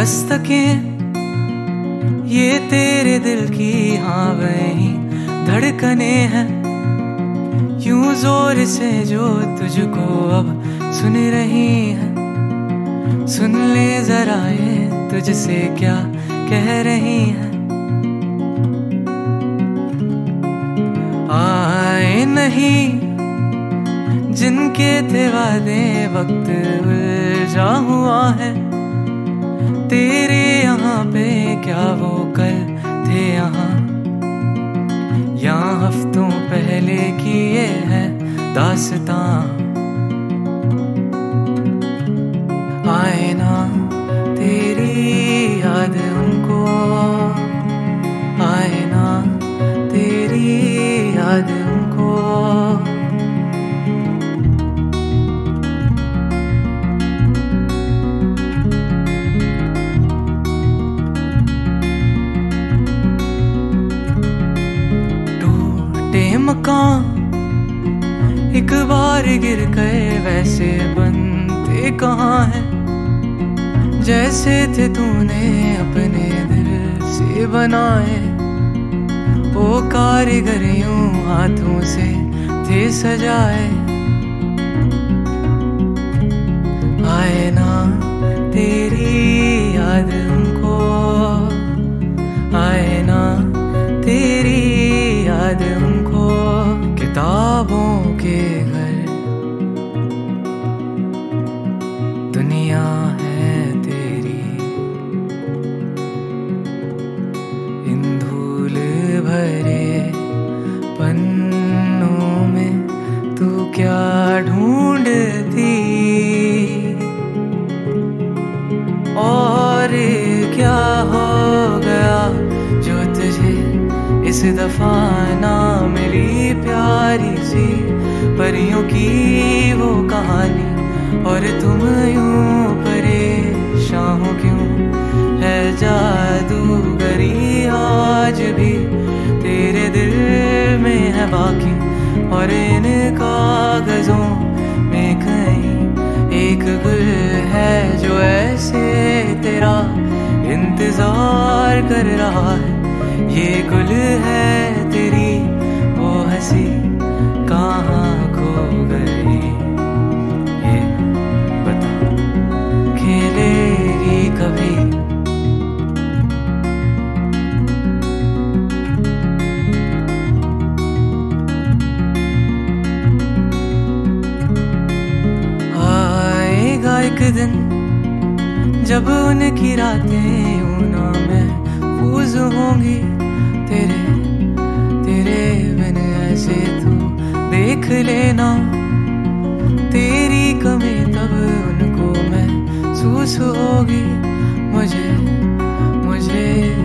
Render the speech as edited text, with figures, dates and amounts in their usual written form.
दस्तकें ये तेरे दिल की हाँ वही धड़कने हैं, यूं जोर से जो तुझको अब सुन रही है। सुन ले जरा ये तुझसे क्या कह रही है। आए नहीं जिनके थे वादे वक्त उलझा हुआ है, तेरे यहाँ पे क्या वो कल थे यहाँ हफ्तों पहले की ये है दास्तां। आए ना तेरी याद उनको, आए ना तेरी याद उनको। मकान एक बार गिर गए वैसे बनते कहाँ हैं, जैसे थे तूने अपने दिल से बनाए। वो कारीगर यूं हाथों से थे सजाए। आए ना तेरी याद उनको, आए ना तेरी याद उनको। किताबों के घर दुनिया है तेरी, इन धूल भरे पन्नों में तू क्या ढूंढती, और क्या हो गया जो तुझे इस दफा ना मिली प्यारी सी परियों की वो कहानी। और तुम यूं परेशान हो क्यों, है जादूगरी आज भी तेरे दिल में है बाकी। और इन कागजों में कहीं एक गुल है जो ऐसे तेरा इंतजार कर रहा है। ये गुल है तेरी वो हंसी कहाँ खो गई, ये बता खेलेगी कभी। आएगा एक दिन जब उनकी रातें यूं महफूज होंगी, तेरे बिन ऐसे तू देख लेना। तेरी कमी तब उनको महसूस होगी, मुझे